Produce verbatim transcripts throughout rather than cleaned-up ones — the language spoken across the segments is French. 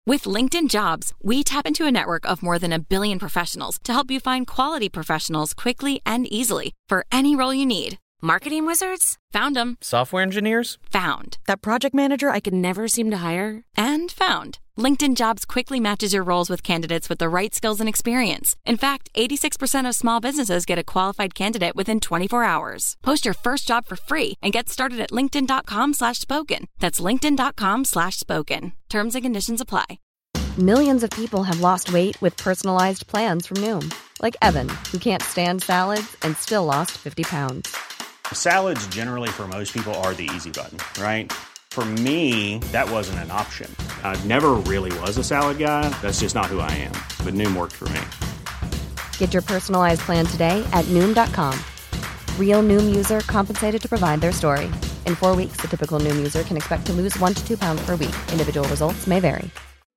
With LinkedIn Jobs, we tap into a network of more than a billion professionals to help you find quality professionals quickly and easily for any role you need. Marketing wizards? Found them. Software engineers? Found. That project manager I could never seem to hire? And found. LinkedIn Jobs quickly matches your roles with candidates with the right skills and experience. In fact, eighty-six percent of small businesses get a qualified candidate within twenty-four hours. Post your first job for free and get started at linkedin.com slash spoken. That's linkedin.com slash spoken. Terms and conditions apply. Millions of people have lost weight with personalized plans from Noom. Like Evan, who can't stand salads and still lost fifty pounds. Salads generally for most people are the easy button, right? For me, that wasn't an option. I never really was a salad guy. That's just not who I am. But Noom worked for me. Get your personalized plan today at Noom dot com. Real Noom user compensated to provide their story. In four weeks, the typical Noom user can expect to lose one to two pounds per week. Individual results may vary.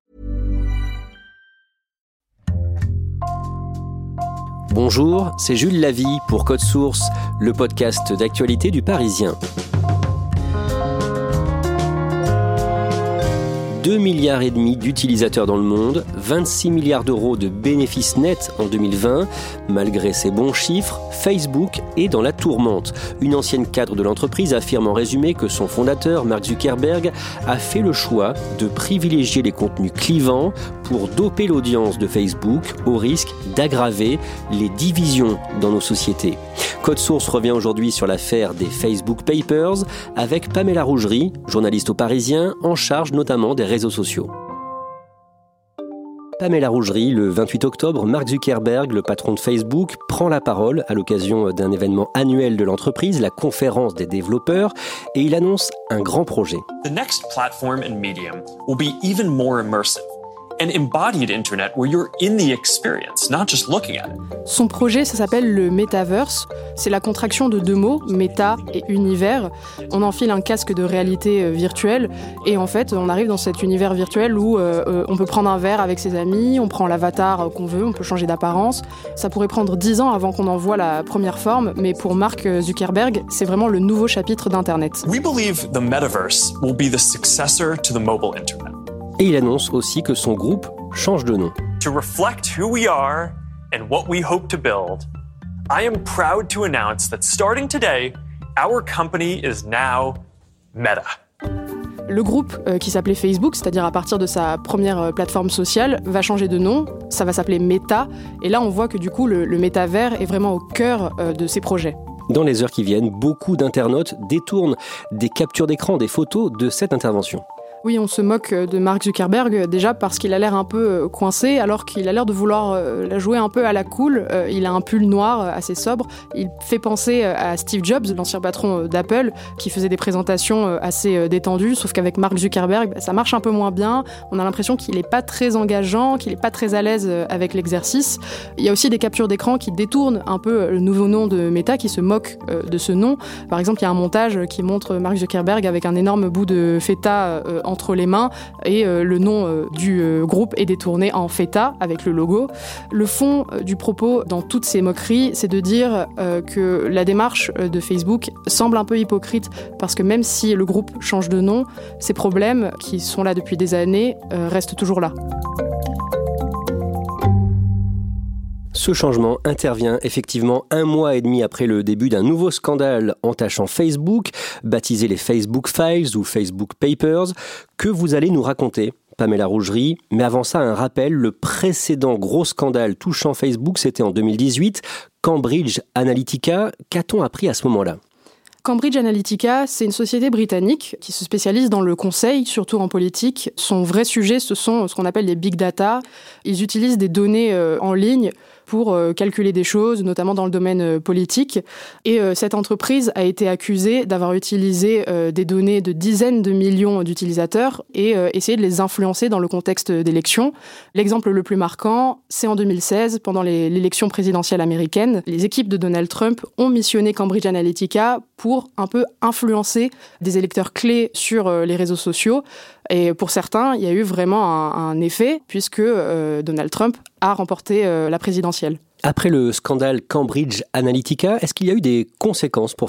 Bonjour, c'est Jules Lavie pour Code Source, le podcast d'actualité du Parisien. deux milliards et demi d'utilisateurs dans le monde, vingt-six milliards d'euros de bénéfices nets en deux mille vingt. Malgré ces bons chiffres, Facebook est dans la tourmente. Une ancienne cadre de l'entreprise affirme en résumé que son fondateur, Mark Zuckerberg, a fait le choix de privilégier les contenus clivants pour doper l'audience de Facebook au risque d'aggraver les divisions dans nos sociétés. Code Source revient aujourd'hui sur l'affaire des Facebook Papers avec Pamela Rougerie, journaliste au Parisien, en charge notamment des réseaux sociaux. Pamela Rougerie, le vingt-huit octobre, Mark Zuckerberg, le patron de Facebook, prend la parole à l'occasion d'un événement annuel de l'entreprise, la conférence des développeurs, et il annonce un grand projet. The next platform and medium will be even more immersive. An embodied internet where you're in the experience, not just looking at it. Son projet, ça s'appelle le Metaverse. C'est la contraction de deux mots, méta et univers. On enfile un casque de réalité virtuelle et en fait, on arrive dans cet univers virtuel où euh, on peut prendre un verre avec ses amis, on prend l'avatar qu'on veut, on peut changer d'apparence. Ça pourrait prendre dix ans avant qu'on en voit la première forme, mais pour Mark Zuckerberg, c'est vraiment le nouveau chapitre d'Internet. We believe the Metaverse will be the successor to the mobile internet. Et il annonce aussi que son groupe change de nom. To reflect who we are and what we hope to build, I am proud to announce that starting today, our company is now Meta. Le groupe euh, qui s'appelait Facebook, c'est-à-dire à partir de sa première euh, plateforme sociale, va changer de nom, ça va s'appeler Meta, et là on voit que du coup le, le métavers est vraiment au cœur euh, de ces projets. Dans les heures qui viennent, beaucoup d'internautes détournent des captures d'écran, des photos de cette intervention. Oui, on se moque de Mark Zuckerberg déjà parce qu'il a l'air un peu coincé alors qu'il a l'air de vouloir la jouer un peu à la cool. Il a un pull noir assez sobre. Il fait penser à Steve Jobs, l'ancien patron d'Apple, qui faisait des présentations assez détendues, sauf qu'avec Mark Zuckerberg, ça marche un peu moins bien. On a l'impression qu'il n'est pas très engageant, qu'il n'est pas très à l'aise avec l'exercice. Il y a aussi des captures d'écran qui détournent un peu le nouveau nom de Meta, qui se moquent de ce nom. Par exemple, il y a un montage qui montre Mark Zuckerberg avec un énorme bout de feta entre les mains et euh, le nom euh, du euh, groupe est détourné en feta avec le logo. Le fond euh, du propos dans toutes ces moqueries, c'est de dire euh, que la démarche euh, de Facebook semble un peu hypocrite parce que même si le groupe change de nom, ces problèmes qui sont là depuis des années euh, restent toujours là. Ce changement intervient effectivement un mois et demi après le début d'un nouveau scandale entachant Facebook, baptisé les Facebook Files ou Facebook Papers, que vous allez nous raconter, Pamela Rougerie. Mais avant ça, un rappel, le précédent gros scandale touchant Facebook, c'était en deux mille dix-huit, Cambridge Analytica. Qu'a-t-on appris à ce moment-là ? Cambridge Analytica, c'est une société britannique qui se spécialise dans le conseil, surtout en politique. Son vrai sujet, ce sont ce qu'on appelle les big data. Ils utilisent des données euh, en ligne pour euh, calculer des choses, notamment dans le domaine euh, politique. Et euh, cette entreprise a été accusée d'avoir utilisé euh, des données de dizaines de millions d'utilisateurs et euh, essayé de les influencer dans le contexte d'élections. L'exemple le plus marquant, c'est en deux mille seize, pendant les, l'élection présidentielle américaine. Les équipes de Donald Trump ont missionné Cambridge Analytica pour un peu influencer des électeurs clés sur euh, les réseaux sociaux. Et pour certains, il y a eu vraiment un, un effet, puisque euh, Donald Trump a remporté euh, la présidentielle. Après le scandale Cambridge Analytica, est-ce qu'il y a eu des conséquences pour Facebook ?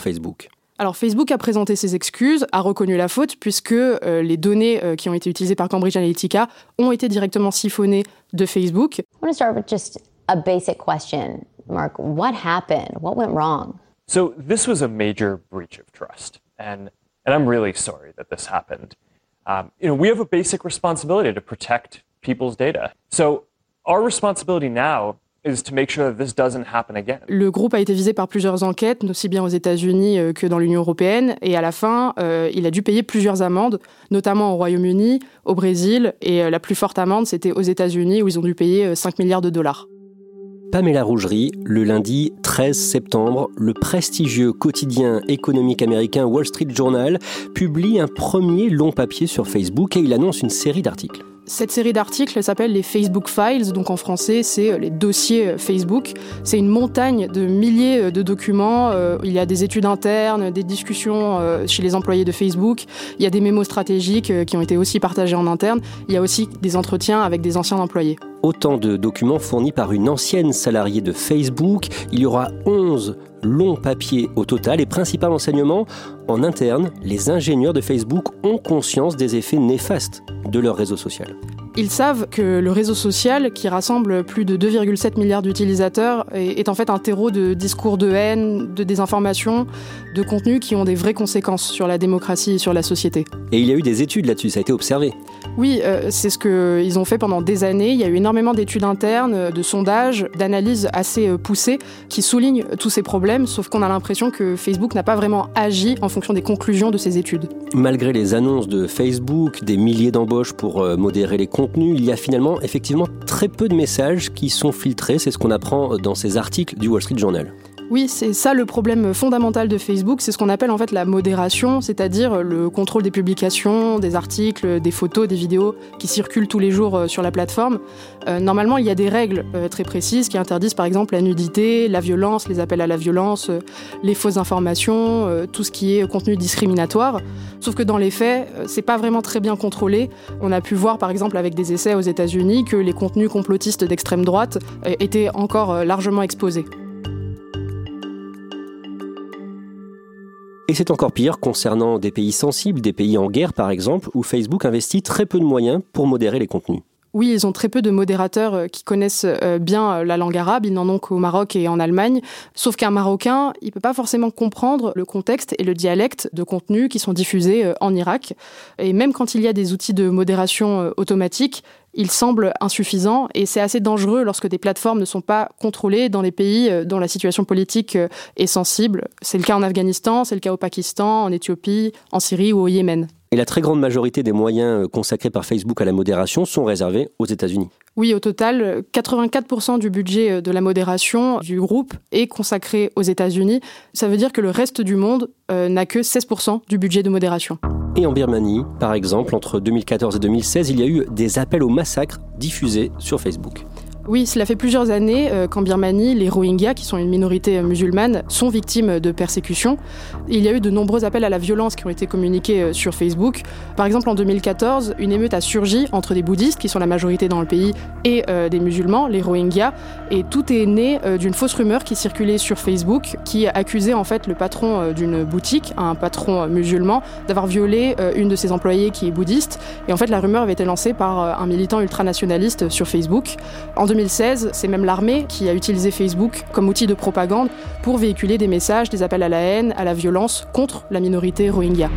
Alors Facebook a présenté ses excuses, a reconnu la faute, puisque euh, les données euh, qui ont été utilisées par Cambridge Analytica ont été directement siphonnées de Facebook. I want to start with just a basic question. Mark, what happened? What went wrong? So this was a major breach of trust, and and I'm really sorry that this happened. Um, you know, we have a basic responsibility to protect people's data. So our responsibility now is to make sure that this doesn't happen again. Le groupe a été visé par plusieurs enquêtes, aussi bien aux États-Unis que dans l'Union européenne, et à la fin, euh, il a dû payer plusieurs amendes, notamment au Royaume-Uni, au Brésil, et la plus forte amende, c'était aux États-Unis, où ils ont dû payer cinq milliards de dollars. Pamela Rougerie, le lundi treize septembre, le prestigieux quotidien économique américain Wall Street Journal publie un premier long papier sur Facebook et il annonce une série d'articles. Cette série d'articles s'appelle les Facebook Files, donc en français, c'est les dossiers Facebook. C'est une montagne de milliers de documents. Il y a des études internes, des discussions chez les employés de Facebook. Il y a des mémos stratégiques qui ont été aussi partagés en interne. Il y a aussi des entretiens avec des anciens employés. Autant de documents fournis par une ancienne salariée de Facebook. Il y aura onze longs papiers au total et principal enseignement, en interne, les ingénieurs de Facebook ont conscience des effets néfastes de leur réseau social. Ils savent que le réseau social, qui rassemble plus de deux virgule sept milliards d'utilisateurs, est en fait un terreau de discours de haine, de désinformation, de contenus qui ont des vraies conséquences sur la démocratie et sur la société. Et il y a eu des études là-dessus, ça a été observé. Oui, euh, c'est ce qu'ils ont fait pendant des années. Il y a eu énormément d'études internes, de sondages, d'analyses assez euh, poussées qui soulignent tous ces problèmes, sauf qu'on a l'impression que Facebook n'a pas vraiment agi en fonction des conclusions de ces études. Malgré les annonces de Facebook, des milliers d'embauches pour euh, modérer les contenus, il y a finalement effectivement très peu de messages qui sont filtrés. C'est ce qu'on apprend dans ces articles du Wall Street Journal. Oui, c'est ça le problème fondamental de Facebook, c'est ce qu'on appelle en fait la modération, c'est-à-dire le contrôle des publications, des articles, des photos, des vidéos qui circulent tous les jours sur la plateforme. Euh, normalement, il y a des règles euh, très précises qui interdisent par exemple la nudité, la violence, les appels à la violence, euh, les fausses informations, euh, tout ce qui est contenu discriminatoire. Sauf que dans les faits, euh, c'est pas vraiment très bien contrôlé. On a pu voir par exemple avec des essais aux États-Unis que les contenus complotistes d'extrême droite euh, étaient encore euh, largement exposés. Et c'est encore pire concernant des pays sensibles, des pays en guerre par exemple, où Facebook investit très peu de moyens pour modérer les contenus. Oui, ils ont très peu de modérateurs qui connaissent bien la langue arabe, ils n'en ont qu'au Maroc et en Allemagne. Sauf qu'un Marocain, il ne peut pas forcément comprendre le contexte et le dialecte de contenus qui sont diffusés en Irak. Et même quand il y a des outils de modération automatiques, il semble insuffisant et c'est assez dangereux lorsque des plateformes ne sont pas contrôlées dans des pays dont la situation politique est sensible. C'est le cas en Afghanistan, c'est le cas au Pakistan, en Éthiopie, en Syrie ou au Yémen. Et la très grande majorité des moyens consacrés par Facebook à la modération sont réservés aux États-Unis. Oui, au total, quatre-vingt-quatre pour cent du budget de la modération du groupe est consacré aux États-Unis. Ça veut dire que le reste du monde euh, n'a que seize pour cent du budget de modération. Et en Birmanie, par exemple, entre deux mille quatorze et deux mille seize, il y a eu des appels au massacre diffusés sur Facebook. Oui, cela fait plusieurs années euh, qu'en Birmanie, les Rohingyas, qui sont une minorité musulmane, sont victimes de persécutions. Il y a eu de nombreux appels à la violence qui ont été communiqués euh, sur Facebook. Par exemple, en deux mille quatorze, une émeute a surgi entre des bouddhistes, qui sont la majorité dans le pays, et euh, des musulmans, les Rohingyas. Et tout est né euh, d'une fausse rumeur qui circulait sur Facebook, qui accusait en fait le patron euh, d'une boutique, un patron euh, musulman, d'avoir violé euh, une de ses employées qui est bouddhiste. Et en fait, la rumeur avait été lancée par euh, un militant ultranationaliste sur Facebook. En deux mille seize, c'est même l'armée qui a utilisé Facebook comme outil de propagande pour véhiculer des messages, des appels à la haine, à la violence contre la minorité Rohingya.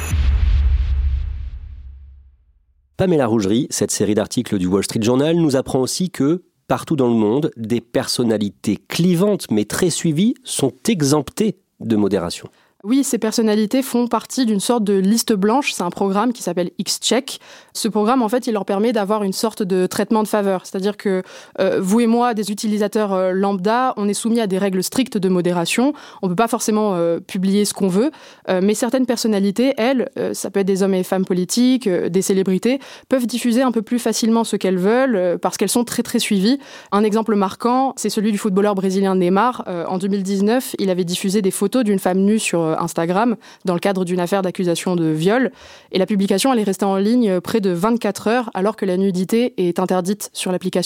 Pamela Rougerie, cette série d'articles du Wall Street Journal, nous apprend aussi que, partout dans le monde, des personnalités clivantes mais très suivies sont exemptées de modération. Oui, ces personnalités font partie d'une sorte de liste blanche. C'est un programme qui s'appelle X-Check. Ce programme, en fait, il leur permet d'avoir une sorte de traitement de faveur. C'est-à-dire que euh, vous et moi, des utilisateurs euh, lambda, on est soumis à des règles strictes de modération. On ne peut pas forcément euh, publier ce qu'on veut. Euh, mais certaines personnalités, elles, euh, ça peut être des hommes et femmes politiques, euh, des célébrités, peuvent diffuser un peu plus facilement ce qu'elles veulent euh, parce qu'elles sont très, très suivies. Un exemple marquant, c'est celui du footballeur brésilien Neymar. Euh, en deux mille dix-neuf, il avait diffusé des photos d'une femme nue sur euh, Instagram dans le cadre d'une affaire d'accusation de viol. Et la publication, elle est restée en ligne près de vingt-quatre heures alors que la nudité est interdite sur l'application.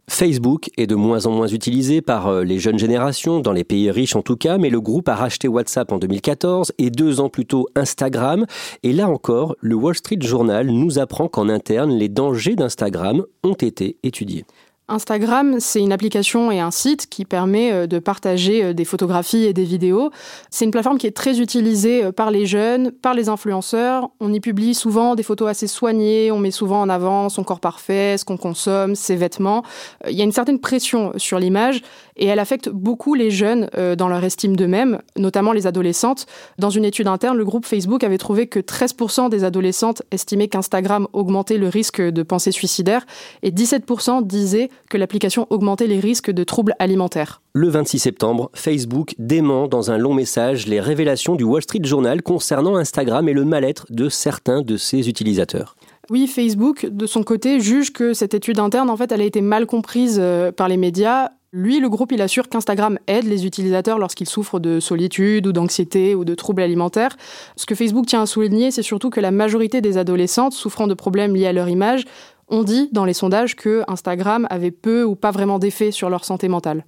Facebook est de moins en moins utilisé par les jeunes générations, dans les pays riches en tout cas, mais le groupe a racheté WhatsApp en deux mille quatorze et deux ans plus tôt Instagram. Et là encore, le Wall Street Journal nous apprend qu'en interne, les dangers d'Instagram ont été étudiés. Instagram, c'est une application et un site qui permet de partager des photographies et des vidéos. C'est une plateforme qui est très utilisée par les jeunes, par les influenceurs. On y publie souvent des photos assez soignées, on met souvent en avant son corps parfait, ce qu'on consomme, ses vêtements. Il y a une certaine pression sur l'image et elle affecte beaucoup les jeunes dans leur estime d'eux-mêmes, notamment les adolescentes. Dans une étude interne, le groupe Facebook avait trouvé que treize pour cent des adolescentes estimaient qu'Instagram augmentait le risque de pensées suicidaires et dix-sept pour cent disaient que l'application augmentait les risques de troubles alimentaires. Le vingt-six septembre, Facebook dément dans un long message les révélations du Wall Street Journal concernant Instagram et le mal-être de certains de ses utilisateurs. Oui, Facebook, de son côté, juge que cette étude interne, en fait, elle a été mal comprise par les médias. Lui, le groupe, il assure qu'Instagram aide les utilisateurs lorsqu'ils souffrent de solitude ou d'anxiété ou de troubles alimentaires. Ce que Facebook tient à souligner, c'est surtout que la majorité des adolescentes souffrant de problèmes liés à leur image ont dit dans les sondages que Instagram avait peu ou pas vraiment d'effet sur leur santé mentale.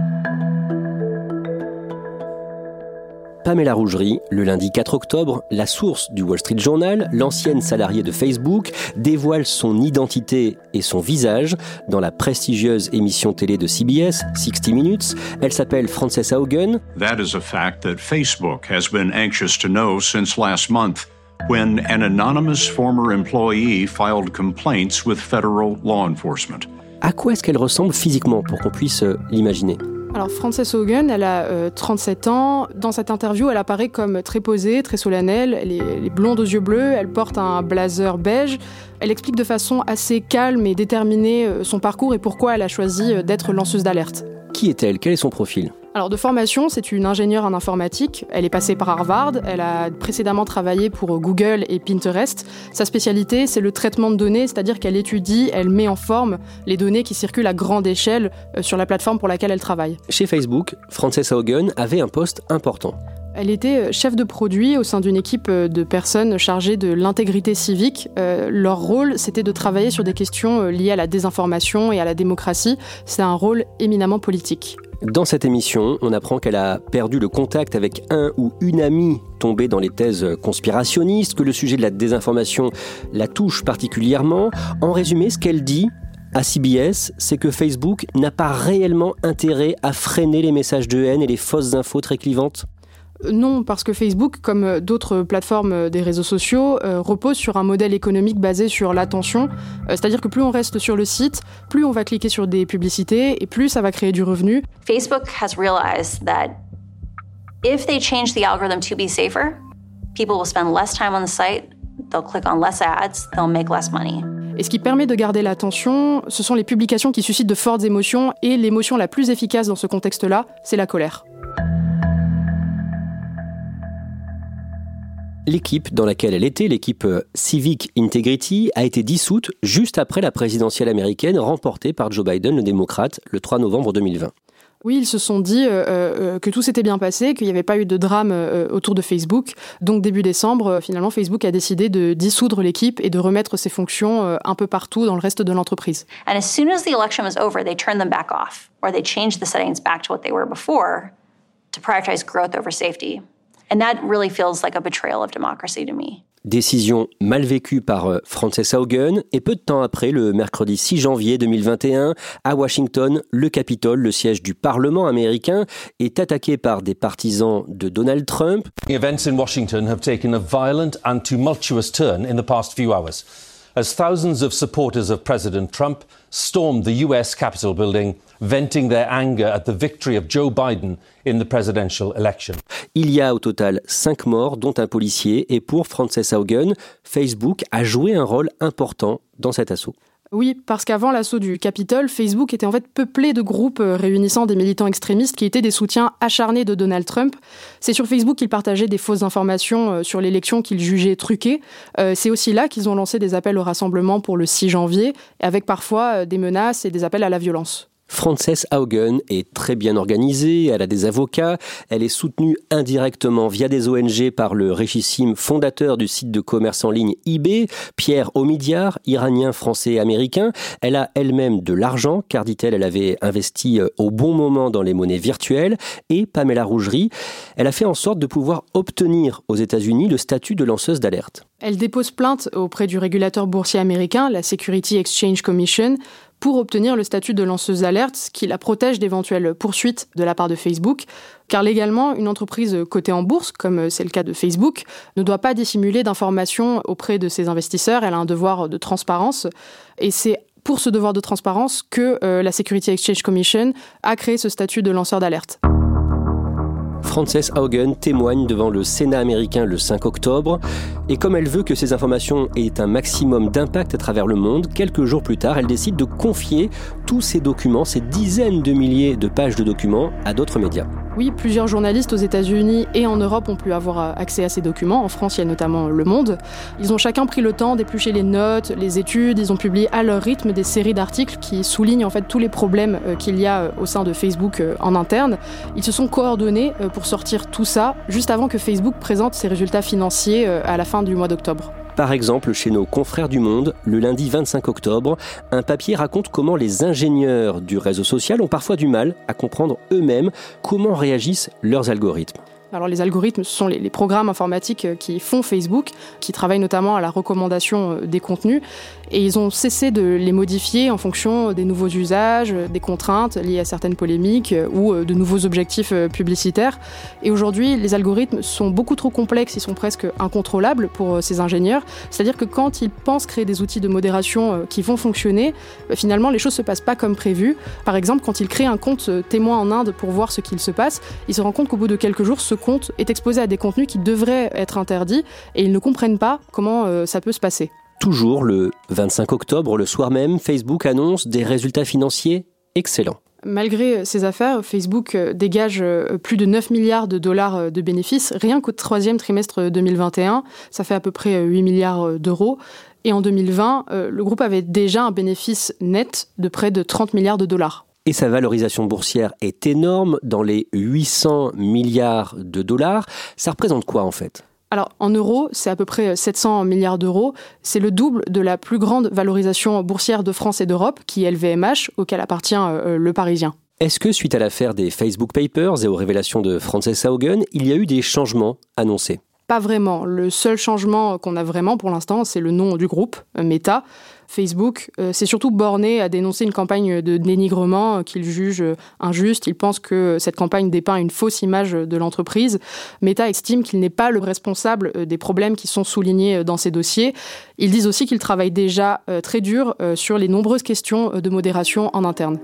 Pamela Rougerie, le lundi quatre octobre, la source du Wall Street Journal, l'ancienne salariée de Facebook, dévoile son identité et son visage dans la prestigieuse émission télé de C B S, sixty minutes. Elle s'appelle Frances Haugen. That is a fact that Facebook has been anxious to know since last month, when an anonymous former employee filed complaints with federal law enforcement. À quoi est-ce qu'elle ressemble physiquement pour qu'on puisse euh, l'imaginer ? Alors Frances Haugen, elle a euh, trente-sept ans. Dans cette interview, elle apparaît comme très posée, très solennelle. Elle est, elle est blonde aux yeux bleus, elle porte un blazer beige. Elle explique de façon assez calme et déterminée euh, son parcours et pourquoi elle a choisi euh, d'être lanceuse d'alerte. Qui est-elle ? Quel est son profil ? Alors de formation, c'est une ingénieure en informatique. Elle est passée par Harvard. Elle a précédemment travaillé pour Google et Pinterest. Sa spécialité, c'est le traitement de données, c'est-à-dire qu'elle étudie, elle met en forme les données qui circulent à grande échelle sur la plateforme pour laquelle elle travaille. Chez Facebook, Frances Haugen avait un poste important. Elle était chef de produit au sein d'une équipe de personnes chargées de l'intégrité civique. Euh, leur rôle, c'était de travailler sur des questions liées à la désinformation et à la démocratie. C'est un rôle éminemment politique. Dans cette émission, on apprend qu'elle a perdu le contact avec un ou une amie tombée dans les thèses conspirationnistes, que le sujet de la désinformation la touche particulièrement. En résumé, ce qu'elle dit à C B S, c'est que Facebook n'a pas réellement intérêt à freiner les messages de haine et les fausses infos très clivantes. Non, parce que Facebook, comme d'autres plateformes des réseaux sociaux, euh, repose sur un modèle économique basé sur l'attention. Euh, c'est-à-dire que plus on reste sur le site, plus on va cliquer sur des publicités et plus ça va créer du revenu. Facebook has realized that if they change the algorithm to be safer, people will spend less time on the site, they'll click on less ads, they'll make less money. Et ce qui permet de garder l'attention, ce sont les publications qui suscitent de fortes émotions et l'émotion la plus efficace dans ce contexte-là, c'est la colère. L'équipe dans laquelle elle était, l'équipe Civic Integrity, a été dissoute juste après la présidentielle américaine remportée par Joe Biden, le démocrate, le trois novembre deux mille vingt. Oui, ils se sont dit euh, euh, que tout s'était bien passé, qu'il n'y avait pas eu de drame euh, autour de Facebook. Donc début décembre, euh, finalement, Facebook a décidé de dissoudre l'équipe et de remettre ses fonctions euh, un peu partout dans le reste de l'entreprise. And as soon as the election was over, they turned them back off, or they changed the settings back to what they were before to prioritize growth over safety. And that really feels like a betrayal of democracy to me. Décision mal vécue par Frances Haugen et peu de temps après, le mercredi six janvier deux mille vingt et un, à Washington, le Capitole, le siège du Parlement américain, est attaqué par des partisans de Donald Trump. The events in Washington have taken a violent and tumultuous turn in the past few hours, as thousands of supporters of President Trump stormed the U S Capitol building, venting their anger at the victory of Joe Biden in the presidential election. Il y a au total cinq morts, dont un policier, et pour Frances Haugen, Facebook a joué un rôle important dans cet assaut. Oui, parce qu'avant l'assaut du Capitole, Facebook était en fait peuplé de groupes réunissant des militants extrémistes qui étaient des soutiens acharnés de Donald Trump. C'est sur Facebook qu'ils partageaient des fausses informations sur l'élection qu'ils jugeaient truquée. C'est aussi là qu'ils ont lancé des appels au rassemblement pour le six janvier, avec parfois des menaces et des appels à la violence. Frances Haugen est très bien organisée, elle a des avocats, elle est soutenue indirectement via des O N G par le richissime fondateur du site de commerce en ligne eBay, Pierre Omidyar, iranien, français et américain. Elle a elle-même de l'argent, car dit-elle, elle avait investi au bon moment dans les monnaies virtuelles. Et Pamela Rougerie, elle a fait en sorte de pouvoir obtenir aux États-Unis le statut de lanceuse d'alerte. Elle dépose plainte auprès du régulateur boursier américain, la Security Exchange Commission, pour obtenir le statut de lanceuse d'alerte, ce qui la protège d'éventuelles poursuites de la part de Facebook. Car légalement, une entreprise cotée en bourse, comme c'est le cas de Facebook, ne doit pas dissimuler d'informations auprès de ses investisseurs. Elle a un devoir de transparence. Et c'est pour ce devoir de transparence que euh, la Security Exchange Commission a créé ce statut de lanceur d'alerte. Frances Haugen témoigne devant le Sénat américain le cinq octobre. Et comme elle veut que ces informations aient un maximum d'impact à travers le monde, quelques jours plus tard, elle décide de confier tous ces documents, ces dizaines de milliers de pages de documents, à d'autres médias. Oui, plusieurs journalistes aux États-Unis et en Europe ont pu avoir accès à ces documents. En France, il y a notamment Le Monde. Ils ont chacun pris le temps d'éplucher les notes, les études. Ils ont publié à leur rythme des séries d'articles qui soulignent en fait tous les problèmes qu'il y a au sein de Facebook en interne. Ils se sont coordonnés pour sortir tout ça juste avant que Facebook présente ses résultats financiers à la fin du mois d'octobre. Par exemple, chez nos confrères du Monde, le lundi vingt-cinq octobre, un papier raconte comment les ingénieurs du réseau social ont parfois du mal à comprendre eux-mêmes comment réagissent leurs algorithmes. Alors les algorithmes, ce sont les, les programmes informatiques qui font Facebook, qui travaillent notamment à la recommandation des contenus, et ils ont cessé de les modifier en fonction des nouveaux usages, des contraintes liées à certaines polémiques ou de nouveaux objectifs publicitaires. Et aujourd'hui, les algorithmes sont beaucoup trop complexes, ils sont presque incontrôlables pour ces ingénieurs. C'est-à-dire que quand ils pensent créer des outils de modération qui vont fonctionner, finalement les choses se passent pas comme prévu. Par exemple, quand ils créent un compte témoin en Inde pour voir ce qu'il se passe, ils se rendent compte qu'au bout de quelques jours, ce compte est exposé à des contenus qui devraient être interdits et ils ne comprennent pas comment euh, ça peut se passer. Toujours le vingt-cinq octobre, le soir même, Facebook annonce des résultats financiers excellents. Malgré ces affaires, Facebook dégage plus de neuf milliards de dollars de bénéfices, rien qu'au troisième trimestre deux mille vingt et un. Ça fait à peu près huit milliards d'euros. Et en deux mille vingt, le groupe avait déjà un bénéfice net de près de trente milliards de dollars. Et sa valorisation boursière est énorme, dans les huit cents milliards de dollars. Ça représente quoi en fait ? Alors, en euros, c'est à peu près sept cents milliards d'euros. C'est le double de la plus grande valorisation boursière de France et d'Europe, qui est L V M H, auquel appartient euh, Le Parisien. Est-ce que, suite à l'affaire des Facebook Papers et aux révélations de Frances Haugen, il y a eu des changements annoncés ? Pas vraiment. Le seul changement qu'on a vraiment pour l'instant, c'est le nom du groupe, Meta. Facebook euh, s'est surtout borné à dénoncer une campagne de dénigrement euh, qu'il juge euh, injuste. Il pense que cette campagne dépeint une fausse image de l'entreprise. Meta estime qu'il n'est pas le responsable euh, des problèmes qui sont soulignés euh, dans ces dossiers. Ils disent aussi qu'ils travaillent déjà euh, très dur euh, sur les nombreuses questions euh, de modération en interne.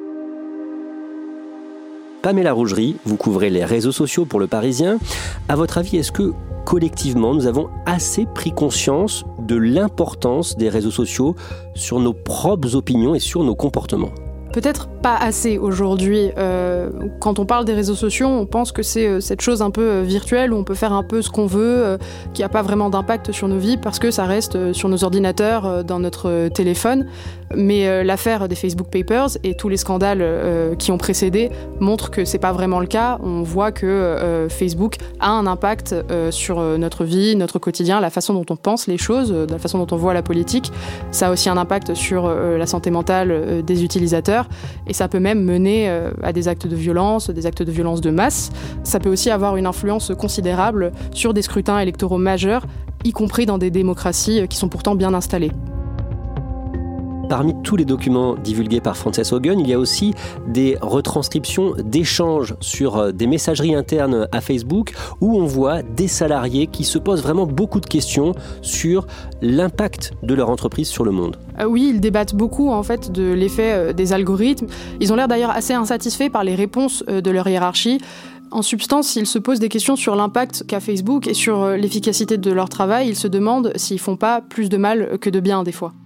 Pamela Rougerie, vous couvrez les réseaux sociaux pour Le Parisien. À votre avis, est-ce que collectivement, nous avons assez pris conscience de l'importance des réseaux sociaux sur nos propres opinions et sur nos comportements ? Peut-être pas assez aujourd'hui. Euh, quand on parle des réseaux sociaux, on pense que c'est euh, cette chose un peu euh, virtuelle où on peut faire un peu ce qu'on veut, euh, qui n'a pas vraiment d'impact sur nos vies parce que ça reste euh, sur nos ordinateurs, euh, dans notre euh, téléphone. Mais euh, l'affaire des Facebook Papers et tous les scandales euh, qui ont précédé montrent que c'est pas vraiment le cas. On voit que euh, Facebook a un impact euh, sur euh, notre vie, notre quotidien, la façon dont on pense les choses, euh, la façon dont on voit la politique. Ça a aussi un impact sur euh, la santé mentale euh, des utilisateurs. Et ça peut même mener euh, à des actes de violence, des actes de violence de masse. Ça peut aussi avoir une influence considérable sur des scrutins électoraux majeurs, y compris dans des démocraties qui sont pourtant bien installées. Parmi tous les documents divulgués par Frances Haugen, il y a aussi des retranscriptions d'échanges sur des messageries internes à Facebook où on voit des salariés qui se posent vraiment beaucoup de questions sur l'impact de leur entreprise sur le monde. Euh, oui, ils débattent beaucoup en fait de l'effet des algorithmes. Ils ont l'air d'ailleurs assez insatisfaits par les réponses de leur hiérarchie. En substance, ils se posent des questions sur l'impact qu'a Facebook et sur l'efficacité de leur travail. Ils se demandent s'ils font pas plus de mal que de bien des fois.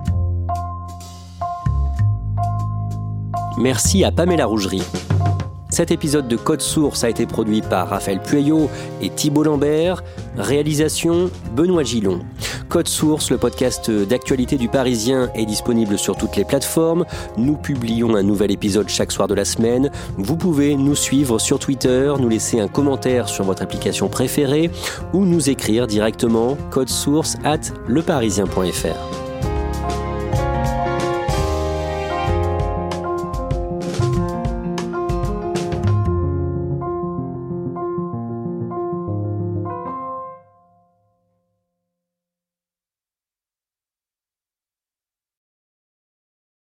Merci à Pamela Rougerie. Cet épisode de Code Source a été produit par Raphaël Pueyo et Thibault Lambert. Réalisation, Benoît Gillon. Code Source, le podcast d'actualité du Parisien, est disponible sur toutes les plateformes. Nous publions un nouvel épisode chaque soir de la semaine. Vous pouvez nous suivre sur Twitter, nous laisser un commentaire sur votre application préférée ou nous écrire directement code source arobase leparisien point f r.